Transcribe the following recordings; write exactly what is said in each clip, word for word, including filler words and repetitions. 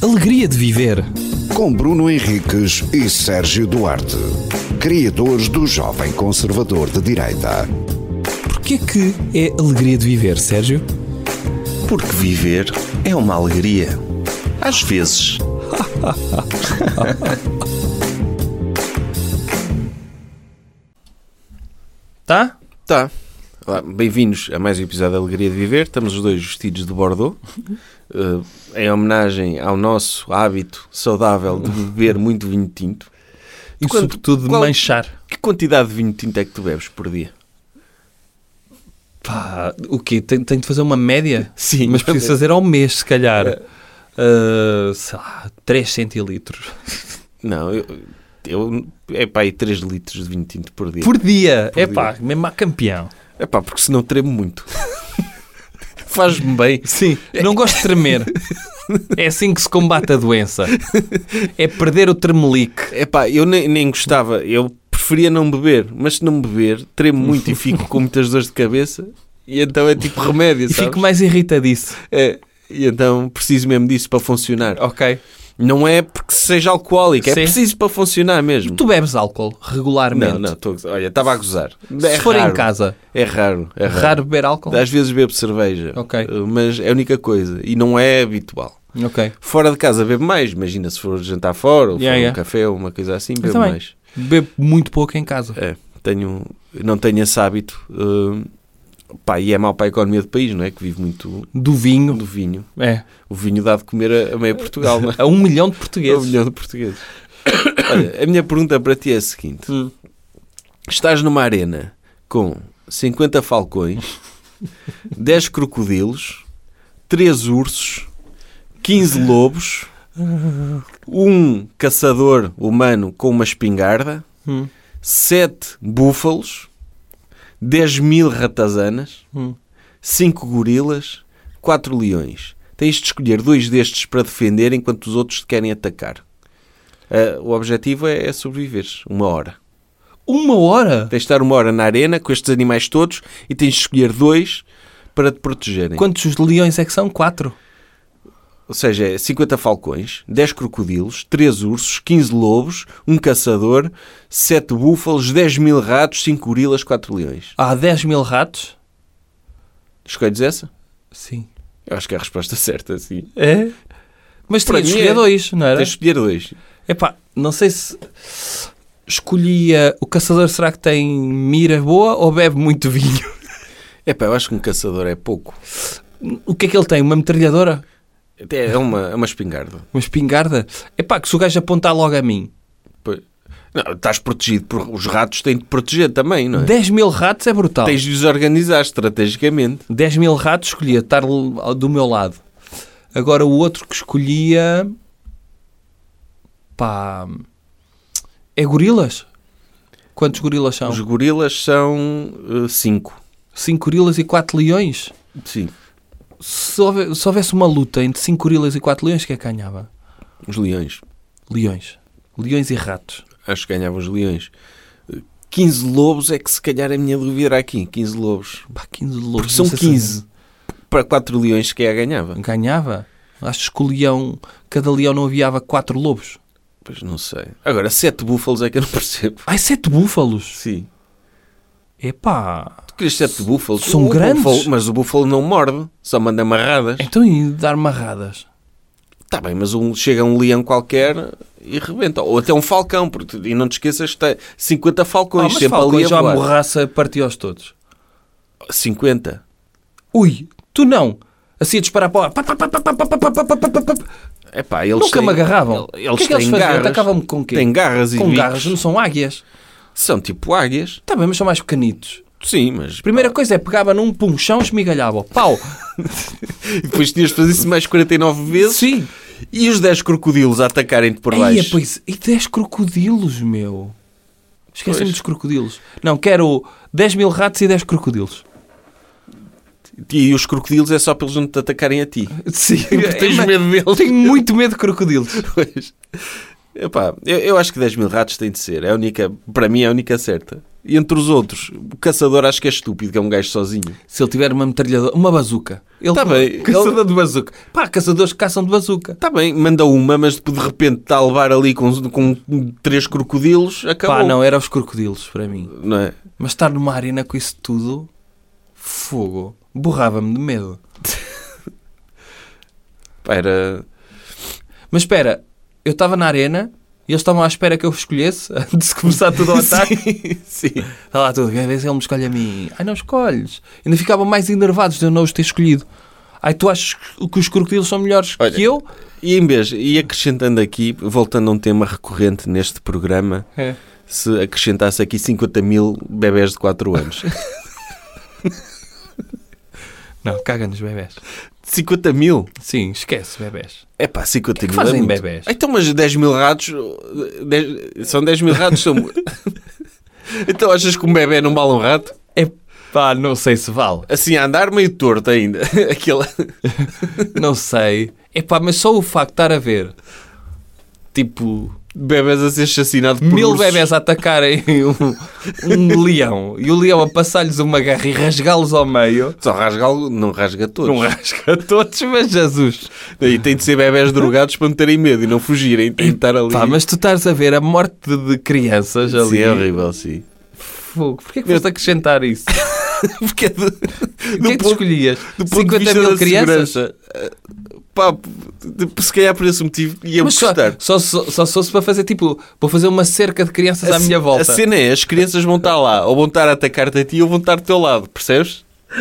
Alegria de viver. Com Bruno Henriques e Sérgio Duarte, criadores do Jovem Conservador de Direita. Porquê que é alegria de viver, Sérgio? Porque viver é uma alegria. Às vezes. Tá? Tá. Olá, bem-vindos a mais um episódio da Alegria de Viver. Estamos os dois vestidos de Bordeaux, uh, em homenagem ao nosso hábito saudável de beber muito vinho tinto. E Quanto- sobretudo de qual- manchar. Que quantidade de vinho tinto é que tu bebes por dia? Pá, o quê? Tenho, tenho de fazer uma média? Sim. Mas preciso fazer ao mês, se calhar. Uh, sei lá, três centilitros. Não, eu... eu é pá, aí três litros de vinho tinto por dia. Por dia. Por É dia. pá, mesmo a campeão. É pá, porque senão tremo muito. Faz-me bem. Sim, não gosto de tremer. É assim que se combate a doença. É perder o tremelique. É pá, eu nem, nem gostava, eu preferia não beber, mas se não beber, tremo muito e fico com muitas dores de cabeça e então é tipo remédio, E sabes? fico mais irritadiço. É, e então preciso mesmo disso para funcionar. Ok. Não é porque seja alcoólico, é Sim. preciso para funcionar mesmo. Tu bebes álcool regularmente? Não, não, estou a gozar. Olha, estava a gozar. Se É for raro. em casa, É raro. É é raro. raro beber álcool? Às vezes bebo cerveja, Ok. uh, mas é a única coisa e não é habitual. Ok. Fora de casa bebo mais, imagina se for jantar fora ou Yeah, for um yeah. café ou uma coisa assim, Eu bebo também. mais. Bebo muito pouco em casa. É, tenho, não tenho esse hábito. Uh, pá, e é mau para a economia do país, não é? Que vive muito Do vinho. do vinho. É. O vinho dá de comer a, a meio Portugal, não é? A um milhão de Um portugueses. milhão de portugueses. Olha, a minha pergunta para ti é a seguinte. Hum. Estás numa arena com cinquenta falcões, dez crocodilos, três ursos, quinze lobos, um caçador humano com uma espingarda, Hum. sete búfalos, dez mil ratazanas, Hum. cinco gorilas, quatro leões. Tens de escolher dois destes para defender enquanto os outros te querem atacar. Ah, o objetivo é, é sobreviveres uma hora. Uma hora? Tens de estar uma hora na arena com estes animais todos e tens de escolher dois para te protegerem. Quantos leões é que são? Quatro. Ou seja, é cinquenta falcões, dez crocodilos, três ursos, quinze lobos, um caçador, sete búfalos, dez mil ratos, cinco gorilas, quatro leões. Há dez mil ratos? Escolhes essa? Sim. Eu acho que é a resposta certa, sim. É? Mas Para tinha de mim escolher é. dois, não era? Tens de escolher dois. Epá, não sei se escolhia... O caçador será que tem mira boa ou bebe muito vinho? Epá, eu acho que um caçador é pouco. O que é que ele tem? Uma metralhadora? Até é uma, é uma espingarda. Uma espingarda? Epá, que se o gajo apontar logo a mim. Pois. Não, estás protegido, por, os ratos têm de proteger também, não é? dez mil ratos é brutal. Tens de os organizar estrategicamente. dez mil ratos escolhia estar l- do meu lado. Agora o outro que escolhia... Pá... É gorilas? Quantos gorilas são? Os gorilas são uh, cinco. cinco gorilas e quatro leões? Sim. Se, houve- se houvesse uma luta entre cinco gorilas e quatro leões, quem é que ganhava? Os leões. Leões. Leões e ratos. Acho que ganhavam os leões. Uh, quinze lobos é que se calhar a minha dúvida era aqui. quinze lobos. Pá, quinze lobos. Porque são não sei se quinze. Para quatro leões, se calhar ganhava. Ganhava? Acho que o leão... Cada leão não aviava quatro lobos. Pois não sei. Agora, sete búfalos é que eu não percebo. Ai, sete búfalos? Sim. Epá... Tu querias sete búfalos? São O grandes. búfalo- mas o búfalo não morde. Só manda amarradas. Então e dar marradas? Está bem, mas um, chega um leão qualquer e rebenta. Ou até um falcão. Porque, e não te esqueças que tem cinquenta falcões Ah, mas sempre ali falcões a já a voar. morraça partiu-os todos. cinquenta. Ui, tu não. Assim a disparar para o ar. Pá, pá, pá, pá, pá, pá, pá, pá, pá, pá, pá, pá. Epá, eles Nunca têm, me agarravam. Eles O que é que eles têm faziam? garras. Atacavam-me com o quê? Têm garras e Com bicos. garras, não são águias. São tipo águias. Está bem, mas são mais pequenitos. Sim, mas... Primeira coisa é pegava num pum, chão, esmigalhava. Pau! E depois tinhas de fazer isso mais quarenta e nove vezes. Sim. E os dez crocodilos a atacarem-te por Eia, baixo. pois, e dez crocodilos, meu. Esqueci-me Pois. dos crocodilos. Não, quero dez mil ratos e dez crocodilos. E os crocodilos é só para eles não te atacarem a ti. Sim. Porque tens Mas medo deles. Tenho muito medo de crocodilos. Pois. Epá, eu, eu acho que dez mil ratos tem de ser. É a única, para mim é a única certa. E entre os outros, o caçador acho que é estúpido, que é um gajo sozinho. Se ele tiver uma metralhadora, uma bazuca. Ele Tá bem. Caçador de bazuca. Pá, caçadores que caçam de bazuca. Está bem, manda uma, mas de repente está a levar ali com, com três crocodilos, acabou. Pá, não, era os crocodilos para mim. Não é? Mas estar numa arena com isso tudo, fogo, borrava-me de medo. Pá, era... Mas espera, eu estava na arena e eles estavam à espera que eu escolhesse antes de começar tudo ao ataque. Sim. Está lá tudo, a ver se ele me escolhe a mim. Ai, não escolhes. Ainda ficavam mais enervados de eu não os ter escolhido. Ai, tu achas que os crocodilos são melhores Olha, que eu? E em vez, e acrescentando aqui, voltando a um tema recorrente neste programa, É. se acrescentasse aqui cinquenta mil bebés de quatro anos. Não, caga nos bebés. cinquenta mil? Sim, esquece bebés. É pá, cinquenta que mil. fazem é muito. bebés? Então, mas dez mil ratos. dez são dez mil ratos. São... Então achas que um bebê não vale um rato? É pá, não sei se vale. Assim, a andar meio torto ainda. Aquela... Não sei. É pá, mas só o facto de estar a ver, tipo, Bebés a ser assassinado por mil ursos. bebés a atacarem um, um leão e o leão a passar-lhes uma garra e rasgá-los ao meio. Só rasga, não rasga todos. Não rasga todos, mas Jesus. E tem de ser bebés drogados para não terem medo e não fugirem. Tem de estar ali. Pá, mas tu estás a ver a morte de crianças ali. Sim, é horrível, sim. Fogo. Porquê que foste acrescentar isso? Porque é do, O que é que tu escolhias? do ponto de cinquenta vista mil da crianças? segurança. Pá, de- se calhar por esse motivo ia-me Mas só, gostar. só, só, só se fosse para fazer tipo, vou fazer uma cerca de crianças à A minha ce- volta. A cena é, as crianças vão estar lá, ou vão estar a atacar-te a ti, ou vão estar do teu lado, percebes?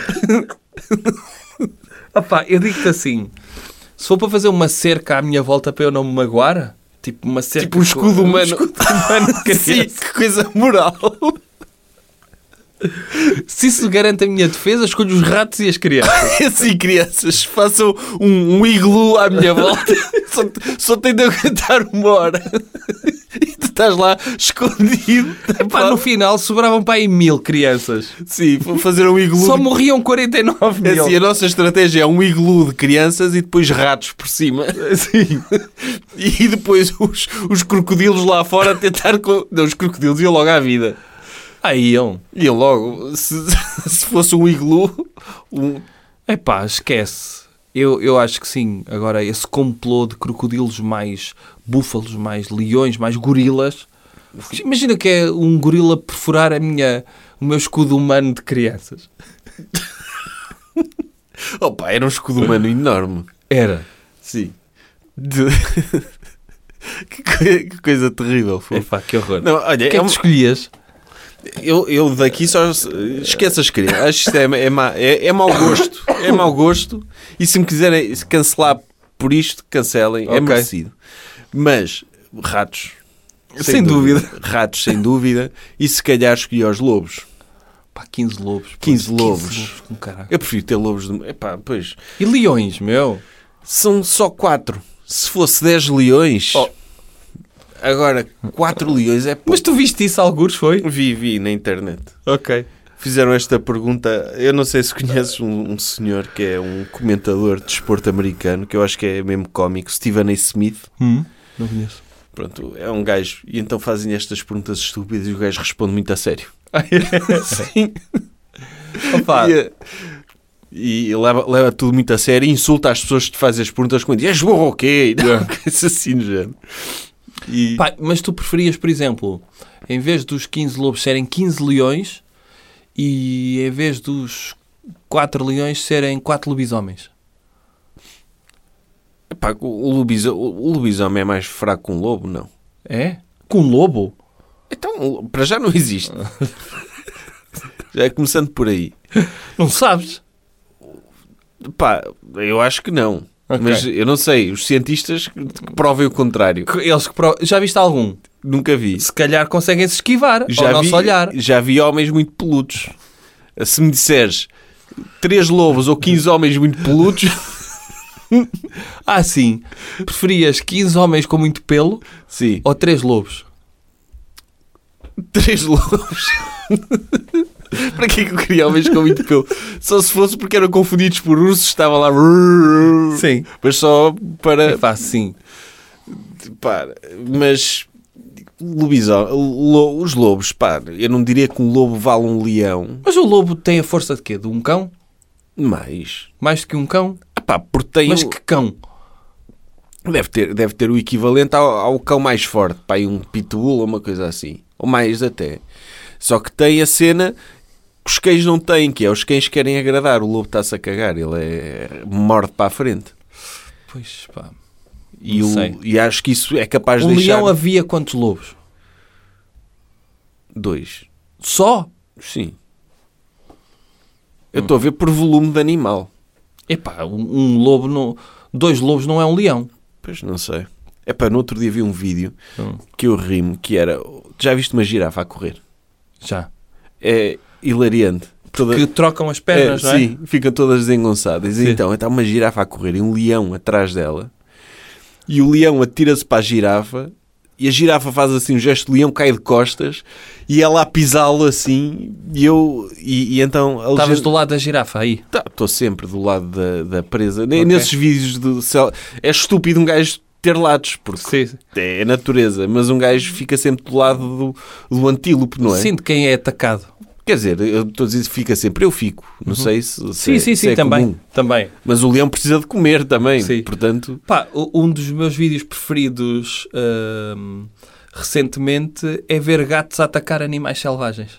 Opá, eu digo-te assim, se for para fazer uma cerca à minha volta para eu não me magoar, tipo uma cerca... Tipo um escudo com- humano. Um escudo humano de Sim, criança. que coisa moral. Se isso garante a minha defesa, escolho os ratos e as crianças. Assim, crianças, façam um, um iglu à minha volta. Só, só tem de aguentar uma hora. E tu estás lá escondido. Epá, no final sobravam para aí mil crianças. Sim, vou fazer um iglu. Só de... morriam quarenta e nove É mil. assim, a nossa estratégia é um iglu de crianças e depois ratos por cima. Sim. E depois os, os crocodilos lá fora a tentar... Co... Não, os crocodilos iam logo à vida. Aí iam. Iam logo. Se, se fosse um iglu... Um... Epá, esquece. Eu, eu acho que sim. Agora, esse complô de crocodilos mais búfalos, mais leões, mais gorilas. Imagina que é um gorila perfurar a minha, o meu escudo humano de crianças. Opa, era um escudo humano enorme. Era. Sim. De... que, coi- que coisa terrível. Foi. Epá, que horror. Não, olha, O que é é um- que tu escolhias? eu, eu daqui só esqueço as crianças. Acho que isto é, é, má- é, é mau gosto. É mau gosto. E se me quiserem cancelar por isto, cancelem. É Ok. merecido. Mas ratos. Sem dúvida. Ratos, sem dúvida. E se calhar escolhi os lobos. Pá, quinze lobos. pô. quinze lobos. com caralho. Eu prefiro ter lobos de... Epá, pois. E leões, meu? São só quatro. Se fosse dez leões... Oh. Agora, quatro leões é pouco. Mas tu viste isso algures, foi? Vi, vi na internet. Ok. Fizeram esta pergunta. Eu não sei se conheces um, um senhor que é um comentador de desporto americano, que eu acho que é mesmo cómico, Stephen A. Smith. Hum, não conheço. Pronto, é um gajo. E então fazem estas perguntas estúpidas e o gajo responde muito a sério. Sim. Opa, E, e leva, leva tudo muito a sério e insulta as pessoas que te fazem as perguntas com és burro ou quê? E não, coisa assim no género. E... pá, mas tu preferias, por exemplo, em vez dos quinze lobos serem quinze leões e em vez dos quatro leões serem quatro lobisomens? Epá, o, o, lobisomem, o lobisomem é mais fraco que um lobo, não? É? Com um lobo? Então, para já não existe. Já é começando por aí. Não sabes? Pá, eu acho que não. Ok. Mas eu não sei. Os cientistas que que provem o contrário. Eles que pro... Já viste algum? Nunca vi. Se calhar conseguem se esquivar Já ao nosso vi, olhar. já vi homens muito peludos. Se me disseres três lobos ou quinze homens muito peludos... Ah, sim. Preferias quinze homens com muito pelo Sim. ou três lobos? Três lobos. Para que é que eu queria homens com muito pelo? Só se fosse porque eram confundidos por ursos, estava lá... Sim. Mas só para... É fácil, sim. Pá, mas lobisomem, lo, os lobos, pá, eu não diria que um lobo vale um leão, Mas o lobo tem a força de quê? De um cão? mas... Mais do que um cão? Ah, pá, porque tem Mas o- que cão? deve, ter, deve ter o equivalente ao, ao cão mais forte, pá, aí um pitbull ou uma coisa assim, ou mais até. Só que tem a cena que os cães não têm, que é os cães querem agradar, o lobo está-se a cagar, ele é morde para a frente. Pois pá. E, Não o, sei. e acho que isso é capaz de Um deixar... leão havia quantos lobos? Dois. Só? Sim. Eu estou a ver por volume de animal. Epá, um, um lobo não... Dois lobos não é um leão. Pois não sei. É pá, no outro dia vi um vídeo Hum. que eu rimo, que era... Já viste uma girafa a correr? Já. É hilariante. Toda... Que trocam as pernas, é, não é? Sim, ficam todas desengonçadas. Sim. Então, está uma girafa a correr e um leão atrás dela. E o leão atira-se para a girafa e a girafa faz assim um gesto, o leão cai de costas e ela a pisá-lo assim e eu... E, e então... a Estavas legenda- do lado da girafa aí. Estou sempre do lado da, da presa. Nem Ok. Nesses vídeos do céu. É estúpido um gajo ter lados, porque Sim, sim. é natureza, mas um gajo fica sempre do lado do, do antílope, não é? Sim, de quem é atacado. Quer dizer, eu estou a dizer fica sempre, eu fico. Não sei se, se Sim, é, sim, se sim, é também. comum. Também. Mas o leão precisa de comer também, Sim. portanto... Pá, o- um dos meus vídeos preferidos hum, recentemente é ver gatos a atacar animais selvagens.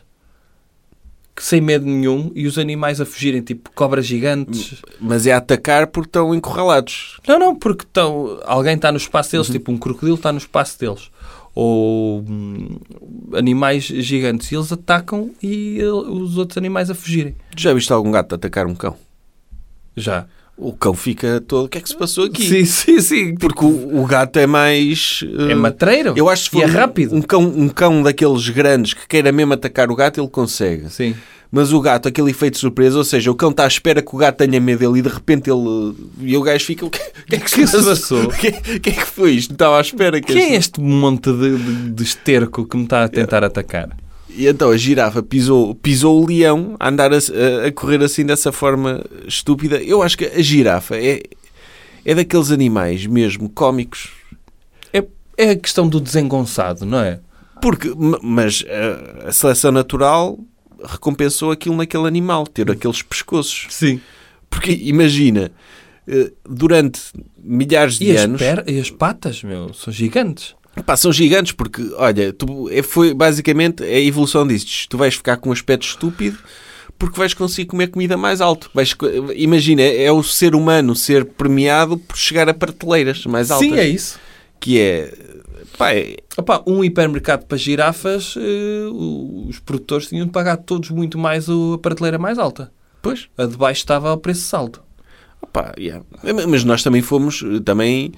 Que sem medo nenhum e os animais a fugirem, tipo cobras gigantes. Mas é atacar porque estão encurralados. Não, não, porque estão, alguém está no espaço deles, tipo um crocodilo está no espaço deles. Ou hum, animais gigantes. E eles atacam e eh, os outros animais a fugirem. Já viste algum gato atacar um cão? Já. O cão fica todo... O que é que se passou aqui? Sim, sim, sim. Porque o, o gato é mais... É eh, matreiro. Eu acho que se e for é rápido. Um cão, um cão daqueles grandes que queira mesmo atacar o gato, ele consegue. Sim. Mas o gato, aquele efeito de surpresa, ou seja, o cão está à espera que o gato tenha medo dele e de repente ele... E o gajo fica... O que, o que é que se que se passou? passou? O que, o que é que foi isto? Não estava à espera que... Quem é este- este monte de, de, de esterco que me está a tentar atacar? E então a girafa pisou, pisou o leão a andar a, a- a correr assim dessa forma estúpida. Eu acho que a girafa é, é daqueles animais mesmo cómicos. É, é a questão do desengonçado, não é? Porque, m- mas a, a seleção natural recompensou aquilo naquele animal, ter aqueles pescoços. Sim. Porque imagina, eh, durante milhares de E as, anos... per... e as patas, meu, são gigantes. Pá, são gigantes porque, olha, tu, é, foi basicamente a evolução disto. Tu vais ficar com um aspecto estúpido porque vais conseguir comer comida mais alto. Vais, co- imagina, é o ser humano ser premiado por chegar a prateleiras mais altas. Sim, é isso. Que é... Pá, é- Opa, um hipermercado para girafas, eh, os produtores tinham de pagar todos muito mais o- a prateleira mais alta. pois, A de baixo estava ao preço salto. opá, yeah. Mas nós também fomos, também,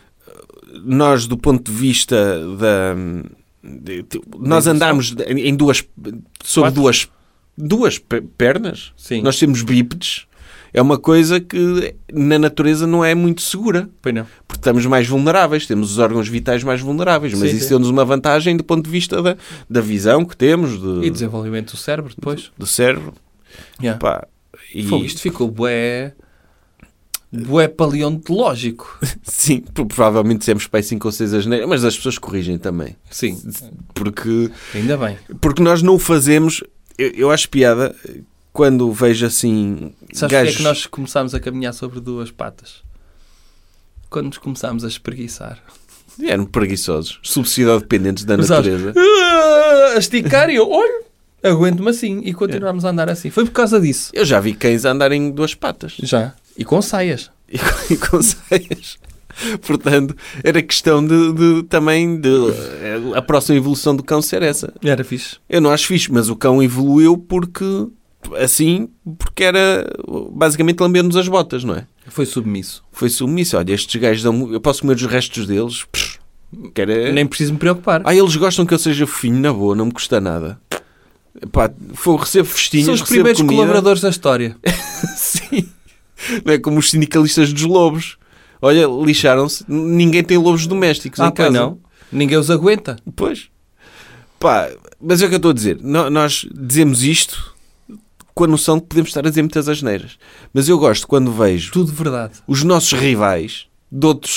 nós do ponto de vista da... de- de- nós andámos em duas, sobre Quatro? duas, duas pe- pernas. Sim. Nós temos bípedes. É uma coisa que na natureza não é muito segura. Pois não. Porque estamos mais vulneráveis, temos os órgãos vitais mais vulneráveis, mas Sim, isso sim. deu-nos uma vantagem do ponto de vista da, da visão que temos, E de, desenvolvimento do cérebro depois. do cérebro. Yeah. Pá, e, Fogo, isto ficou bué... Bué paleontológico. sim, pro- provavelmente dissemos para aí cinco ou seis asneiras, mas as pessoas corrigem também. Sim, Porque, ainda bem. porque nós não o fazemos. Eu, eu acho piada quando vejo assim. Sabes porque gajos... é que nós começámos a caminhar sobre duas patas? Quando nos começámos a espreguiçar. Eram preguiçosos, subsidiodependentes da Mas sabes, natureza. "Ah", a esticar e eu, olho, aguento-me assim. E continuámos a andar assim. Foi por causa disso. Eu já vi cães a andarem em duas patas Já. E com saias. e com, e com seias. Portanto, era questão de, de- também de a próxima evolução do cão ser essa. Era fixe. Eu não acho fixe, mas o cão evoluiu porque assim, porque era basicamente lambendo-nos as botas, não é? Foi submisso. Foi submisso. Olha, estes gajos dão, eu posso comer os restos deles. Psh, que era... Nem preciso me preocupar. Ah, eles gostam que eu seja fofinho, na boa, não me custa nada. Pá, foi, recebo festinhas, São os recebo primeiros comida. colaboradores da história. Sim. Não é como os sindicalistas dos lobos. Olha, lixaram-se. Ninguém tem lobos domésticos Ah, em casa. pois não. Ninguém os aguenta. Pois. Pá, mas é o que eu estou a dizer. No- Nós dizemos isto com a noção de que podemos estar a dizer muitas asneiras. Mas eu gosto quando vejo Tudo verdade. os nossos rivais de outros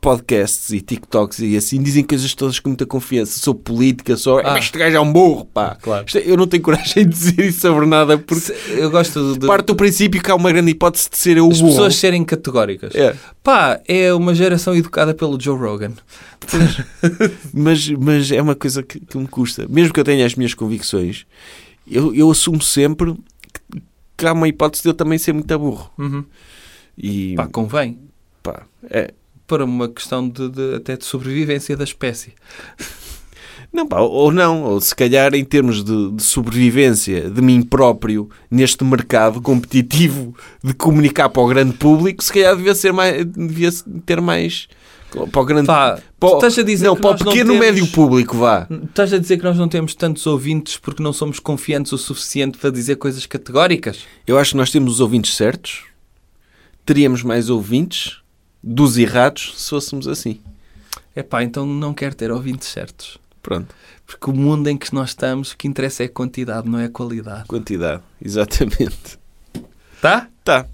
podcasts e TikToks e assim, dizem coisas todas com muita confiança. Sou política, sou... Ah. Ah, este gajo é um burro, pá. Claro. Isto é- Eu não tenho coragem de dizer isso sobre nada, porque Eu gosto de, parte do princípio que há uma grande hipótese de ser eu o as burro. pessoas serem categóricas. É. Pá, é uma geração educada pelo Joe Rogan. Mas, mas é uma coisa que, que me custa. Mesmo que eu tenha as minhas convicções, eu, eu assumo sempre que, que há uma hipótese de eu também ser muito burro. Uhum. E, Pá, convém. pá, é... Para uma questão de, de- até de sobrevivência da espécie. Não, pá, ou não, ou se calhar em termos de, de sobrevivência de mim próprio neste mercado competitivo de comunicar para o grande público, se calhar devia, ser mais, devia ter mais para o grande Pá, para o- tu estás a dizer não, que para o nós não pequeno temos- médio público, vá. Estás a dizer que nós não temos tantos ouvintes porque não somos confiantes o suficiente para dizer coisas categóricas? Eu acho que nós temos os ouvintes certos, teríamos mais ouvintes dos errados se fôssemos assim. É pá, então não quero ter ouvintes certos. Pronto, Porque o mundo em que nós estamos, o que interessa é a quantidade, não é a qualidade. quantidade, exatamente. Tá? Tá.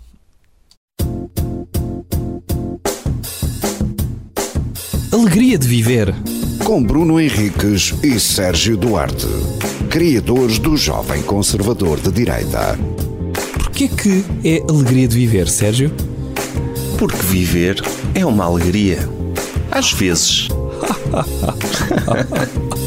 Alegria de viver. Com Bruno Henriques e Sérgio Duarte, criadores do Jovem Conservador de Direita. Porquê que é alegria de viver, Sérgio? Porque viver é uma alegria. Às vezes.